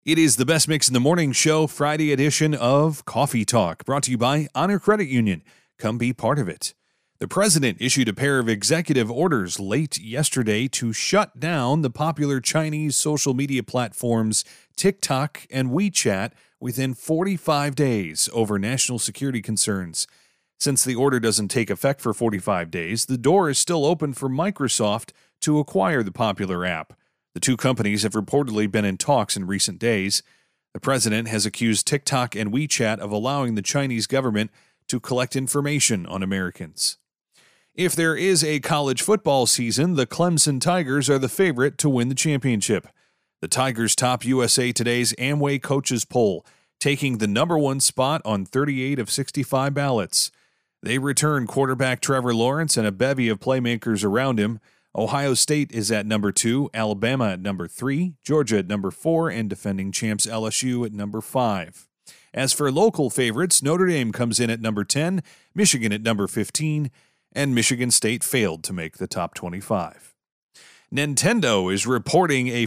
It is the Best Mix in the Morning Show, Friday edition of Coffee Talk, brought to you by Honor Credit Union. Come be part of it. The president issued a pair of executive orders late yesterday to shut down the popular Chinese social media platforms TikTok and WeChat within 45 days over national security concerns. Since the order doesn't take effect for 45 days, the door is still open for Microsoft to acquire the popular app. The two companies have reportedly been in talks in recent days. The president has accused TikTok and WeChat of allowing the Chinese government to collect information on Americans. If there is a college football season, the Clemson Tigers are the favorite to win the championship. The Tigers top USA Today's Amway Coaches Poll, taking the number one spot on 38 of 65 ballots. They return quarterback Trevor Lawrence and a bevy of playmakers around him. Ohio State is at number 2, Alabama at number 3, Georgia at number 4, and defending champs LSU at number 5. As for local favorites, Notre Dame comes in at number 10, Michigan at number 15, and Michigan State failed to make the top 25. Nintendo is reporting a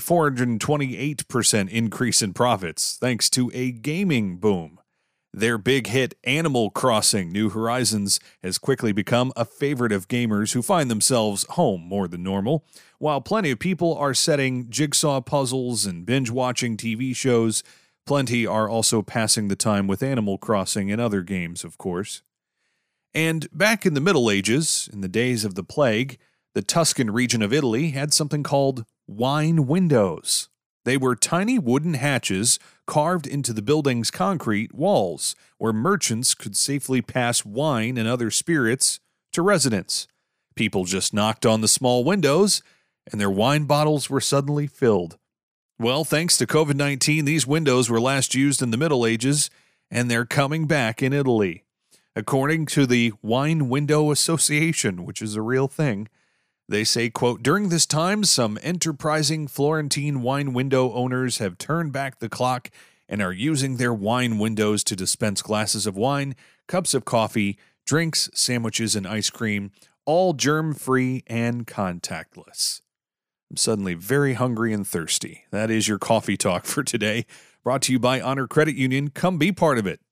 428% increase in profits thanks to a gaming boom. Their big hit Animal Crossing: New Horizons has quickly become a favorite of gamers who find themselves home more than normal. While plenty of people are setting jigsaw puzzles and binge-watching TV shows, plenty are also passing the time with Animal Crossing and other games, of course. And back in the Middle Ages, in the days of the plague, the Tuscan region of Italy had something called wine windows. They were tiny wooden hatches carved into the building's concrete walls, where merchants could safely pass wine and other spirits to residents. People just knocked on the small windows, and their wine bottles were suddenly filled. Well, thanks to COVID-19, these windows were last used in the Middle Ages, and they're coming back in Italy. According to the Wine Window Association, which is a real thing, they say, quote, during this time, some enterprising Florentine wine window owners have turned back the clock and are using their wine windows to dispense glasses of wine, cups of coffee, drinks, sandwiches, and ice cream, all germ-free and contactless. I'm suddenly very hungry and thirsty. That is your coffee talk for today, brought to you by Honor Credit Union. Come be part of it.